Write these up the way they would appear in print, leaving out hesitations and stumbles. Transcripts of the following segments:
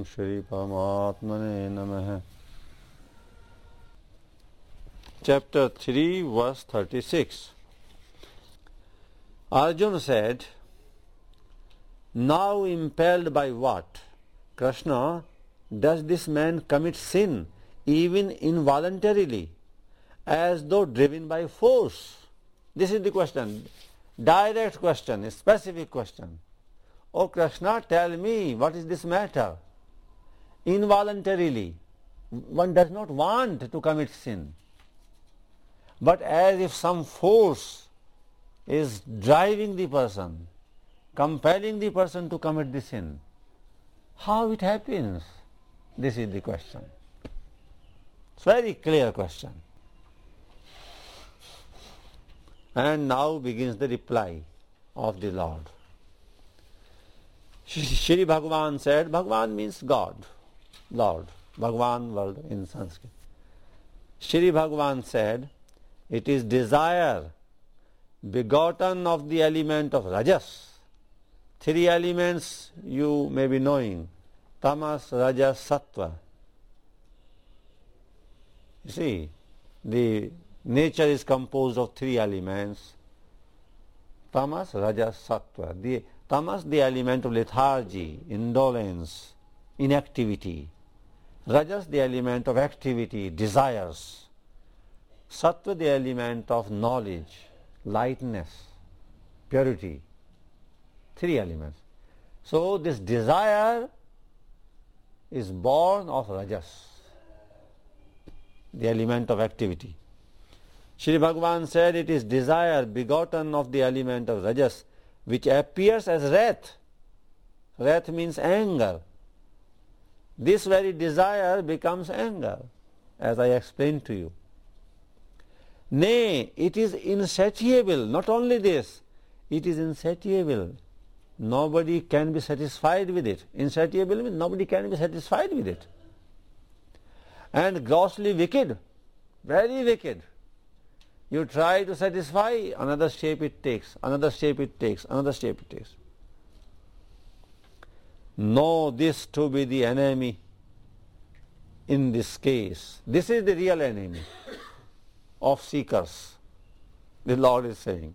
Shri Paramatmane Namaha. Chapter 3, verse 36. Arjuna said, "Now impelled by what? Krishna, does this man commit sin even involuntarily, as though driven by force?" This is the question. Direct question, a specific question. "O Krishna, tell me, what is this matter? Involuntarily, one does not want to commit sin, but as if some force is driving the person, compelling the person to commit the sin. How it happens?" This is the question. It's a very clear question. And now begins the reply of the Lord. Shri Bhagavan said, Bhagavan means God, Lord, Bhagavan word in Sanskrit. Shri Bhagavan said, it is desire begotten of the element of Rajas. Three elements you may be knowing, Tamas, Rajas, Sattva. You see, the nature is composed of three elements, Tamas, Rajas, Sattva. The Tamas, the element of lethargy, indolence, inactivity. Rajas, the element of activity, desires. Sattva, the element of knowledge, lightness, purity. Three elements. So this desire is born of Rajas, the element of activity. Shri Bhagavan said it is desire begotten of the element of Rajas, which appears as wrath. Wrath means anger. This very desire becomes anger, as I explained to you. Nay, it is insatiable. Not only this, it is insatiable. Nobody can be satisfied with it. Insatiable means nobody can be satisfied with it. And grossly wicked, very wicked. You try to satisfy, another shape it takes, another shape it takes, another shape it takes. Know this to be the enemy in this case. This is the real enemy of seekers, the Lord is saying.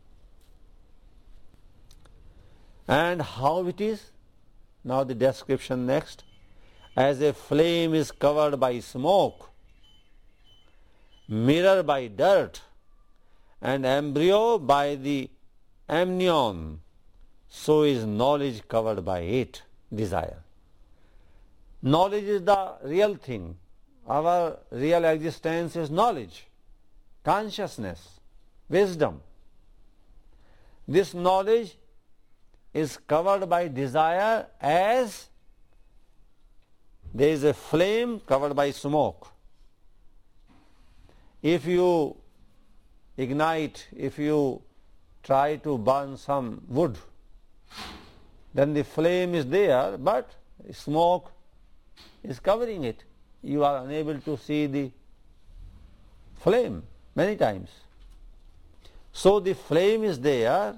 And how it is? Now the description next. As a flame is covered by smoke, mirror by dirt, and embryo by the amnion, so is knowledge covered by it, desire. Knowledge is the real thing. Our real existence is knowledge, consciousness, wisdom. This knowledge is covered by desire as there is a flame covered by smoke. If you ignite, if you try to burn some wood, then the flame is there, but smoke is covering it. You are unable to see the flame many times. So the flame is there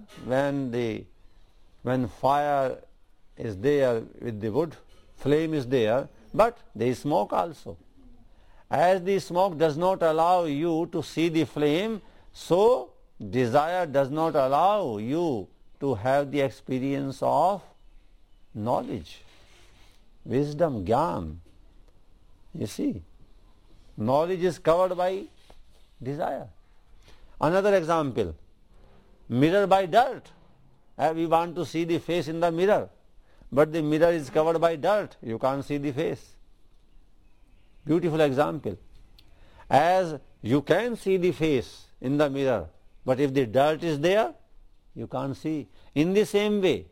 when fire is there with the wood, flame is there, but there is smoke also. As the smoke does not allow you to see the flame, so desire does not allow you to have the experience of knowledge, wisdom, jnana. You see, knowledge is covered by desire. Another example, mirror by dirt. We want to see the face in the mirror, but the mirror is covered by dirt. You can't see the face. Beautiful example. As you can see the face in the mirror, but if the dirt is there, you can't see. In the same way,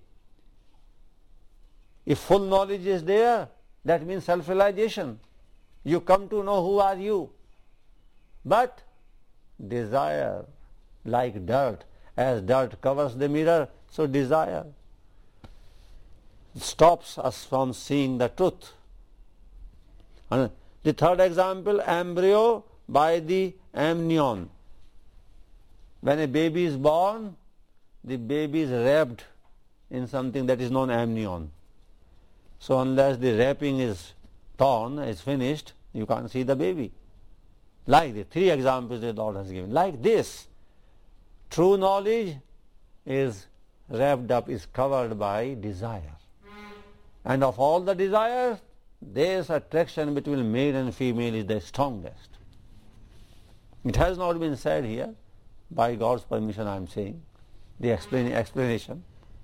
if full knowledge is there, that means self-realization. You come to know who are you. But desire, like dirt, as dirt covers the mirror, so desire stops us from seeing the truth. And the third example, embryo by the amnion. When a baby is born, the baby is wrapped in something that is known amnion. So unless the wrapping is torn, is finished, you can't see the baby. Like the 3 examples the Lord has given. Like this, true knowledge is wrapped up, is covered by desire. And of all the desires, this attraction between male and female is the strongest. It has not been said here. By God's permission I am saying the explanation.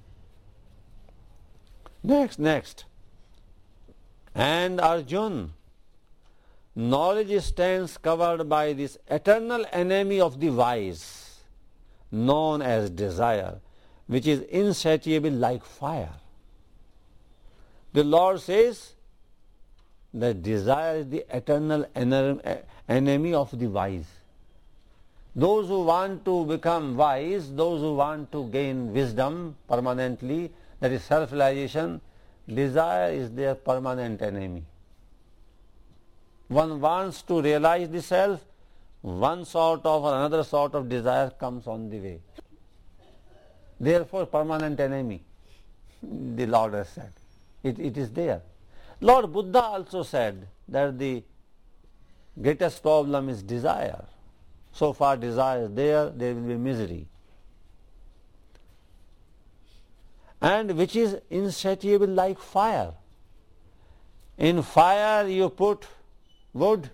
Next. And Arjun, knowledge stands covered by this eternal enemy of the wise, known as desire, which is insatiable like fire. The Lord says that desire is the eternal enemy of the wise. Those who want to become wise, those who want to gain wisdom permanently, that is self-realization, desire is their permanent enemy. One wants to realize the self, one sort of or another sort of desire comes on the way. Therefore, permanent enemy, the Lord has said. It is there. Lord Buddha also said that the greatest problem is desire. So far desire is there will be misery. And which is insatiable like fire. In fire you put wood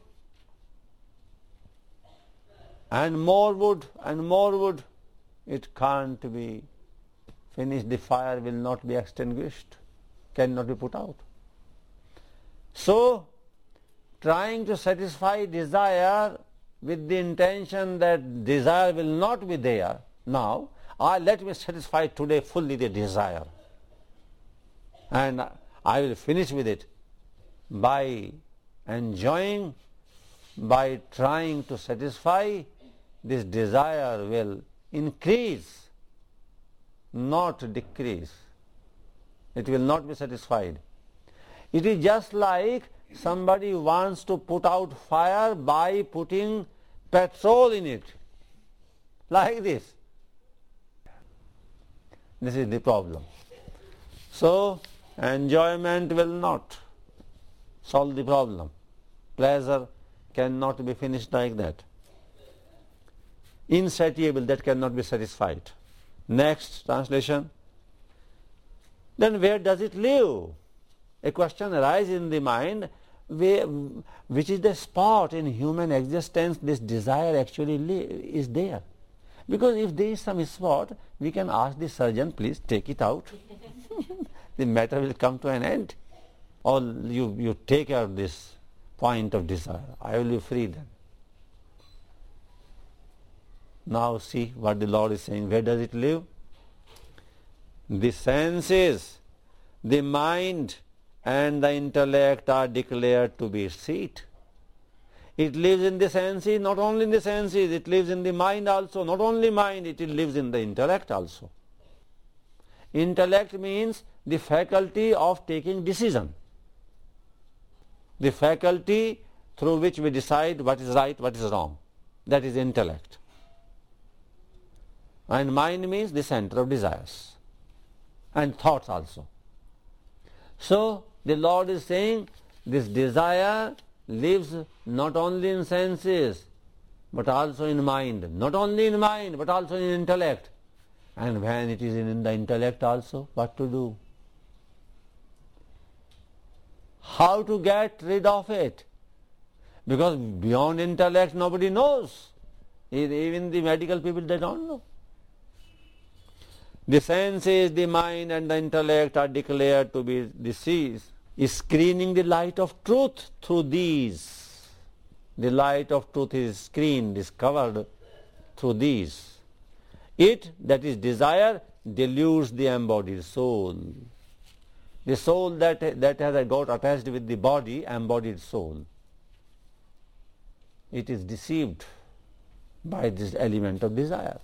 and more wood and more wood. It can't be finished. The fire will not be extinguished, cannot be put out. So, trying to satisfy desire with the intention that desire will not be there now, let me satisfy today fully the desire and I will finish with it. By enjoying, by trying to satisfy, this desire will increase, not decrease. It will not be satisfied. It is just like somebody wants to put out fire by putting petrol in it, like this. This is the problem. So, enjoyment will not solve the problem. Pleasure cannot be finished like that. Insatiable, that cannot be satisfied. Next translation. Then where does it live? A question arises in the mind, which is the spot in human existence this desire actually is there. Because if there is some spot, we can ask the surgeon, please take it out. The matter will come to an end. Or you take out this point of desire. I will be free then. Now see what the Lord is saying. Where does it live? The senses, the mind and the intellect are declared to be its seat. It lives in the senses, not only in the senses, it lives in the mind also. Not only mind, it lives in the intellect also. Intellect means the faculty of taking decision. The faculty through which we decide what is right, what is wrong. That is intellect. And mind means the center of desires and thoughts also. So the Lord is saying this desire lives not only in senses but also in mind. Not only in mind but also in intellect. And when it is in the intellect also, what to do? How to get rid of it? Because beyond intellect nobody knows. Even the medical people, they don't know. The senses, the mind and the intellect are declared to be the seas, screening the light of truth through these. The light of truth is screened, is covered through these. It, that is desire, deludes the embodied soul. The soul that has got attached with the body, embodied soul. It is deceived by this element of desire.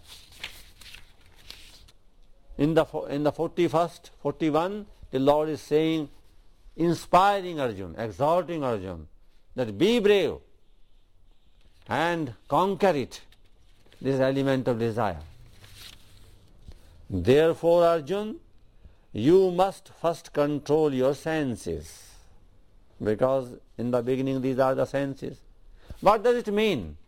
In the 41st, 41, the Lord is saying, inspiring Arjun, exhorting Arjun, that be brave and conquer it, this element of desire. Therefore, Arjun, you must first control your senses, because in the beginning these are the senses. What does it mean?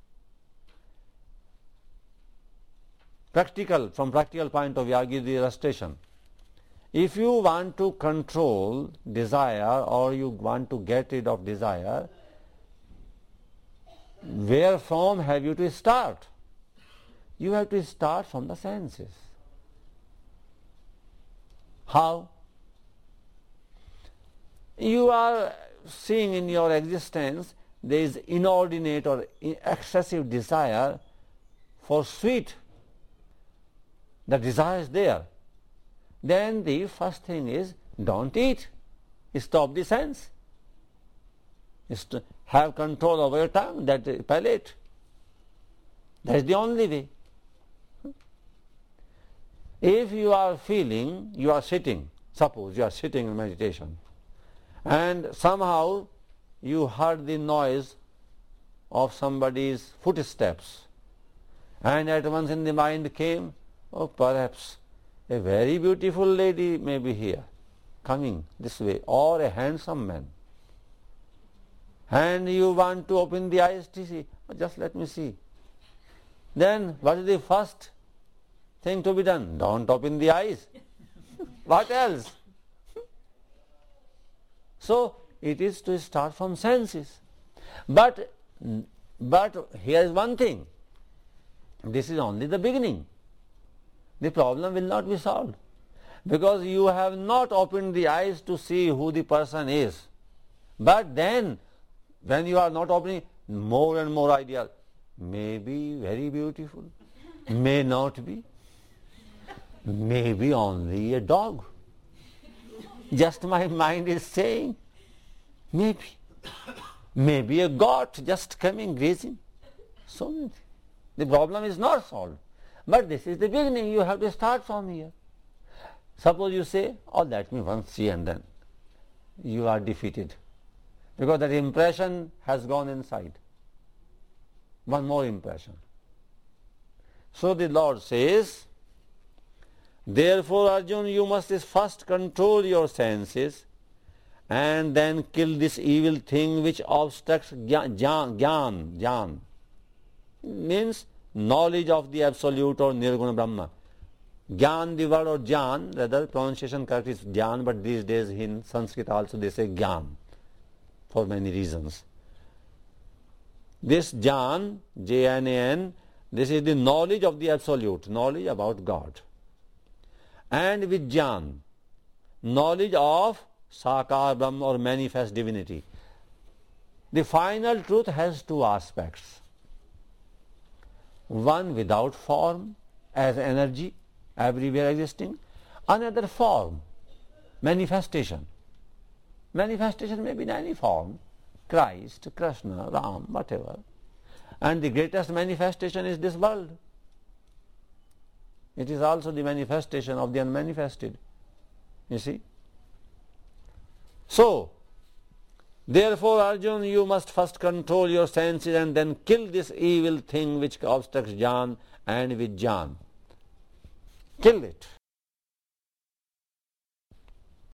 From practical point of view, I give the illustration. If you want to control desire or you want to get rid of desire, where from have you to start? You have to start from the senses. How? You are seeing in your existence there is inordinate or excessive desire for sweet. The desire is there. Then the first thing is, don't eat. Stop the sense. Have control over your tongue, that palate. That is the only way. If you are feeling, you are sitting, suppose you are sitting in meditation, and somehow you heard the noise of somebody's footsteps, and at once in the mind came, oh, perhaps a very beautiful lady may be here, coming this way, or a handsome man. And you want to open the eyes to see, just let me see. Then what is the first thing to be done? Don't open the eyes. What else? So it is to start from senses. But here is one thing. This is only the beginning. The problem will not be solved, because you have not opened the eyes to see who the person is. But then, when you are not opening, more and more ideas, may be very beautiful, may not be, may be only a dog. Just my mind is saying, maybe a goat just coming grazing. So many. The problem is not solved. But this is the beginning, you have to start from here. Suppose you say, oh, let me once see, and then you are defeated, because that impression has gone inside. One more impression. So the Lord says, therefore, Arjuna, you must first control your senses and then kill this evil thing which obstructs jnana. Means knowledge of the Absolute or Nirguna Brahma. Gyan, the word, or Jnan, rather pronunciation correct is Jnan, but these days in Sanskrit also they say Gyan for many reasons. This Jnan, Jnan, this is the knowledge of the Absolute, knowledge about God. And with Jnan, knowledge of Sakar Brahma or manifest divinity. The final truth has two aspects. One without form, as energy, everywhere existing. Another form, manifestation. Manifestation may be in any form, Christ, Krishna, Ram, whatever. And the greatest manifestation is this world. It is also the manifestation of the unmanifested. You see? So, therefore, Arjuna, you must first control your senses and then kill this evil thing which obstructs jnana, and with jnana. Kill it.